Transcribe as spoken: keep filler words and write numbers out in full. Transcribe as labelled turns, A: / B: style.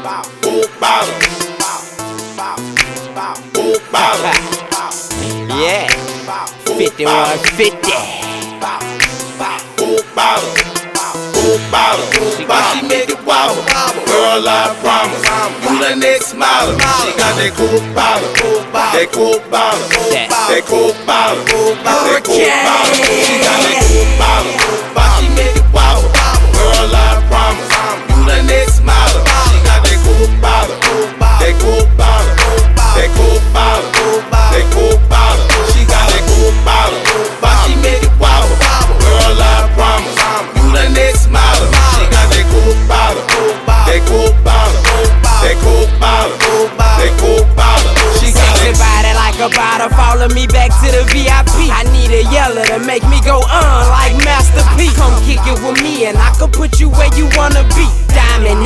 A: Coke bottle. Coke bottle.
B: Yeah, fifty-one fifty.
A: Coke bottle. Coke bottle. Why she make it wobble? Girl, I promise you the next model. She got that coke bottle. That coke bottle. That coke bottle. That coke bottle. She got that coke bottle. Why she make it wobble? Girl, I promise you the next model. She got that coke bottle. That coke bottle. That coke bottle. That coke bottle. She got that coke bottle. Why she make it wobble? Girl, I promise you the next model. She got that coke bottle. That coke bottle. That coke bottle. That coke bottle. She got
B: Sexy body like a bottle. Follow me back to the V I P. I need a yeller to make me go on like Master P. Come kick it with me and I can put you where you wanna be. Diamond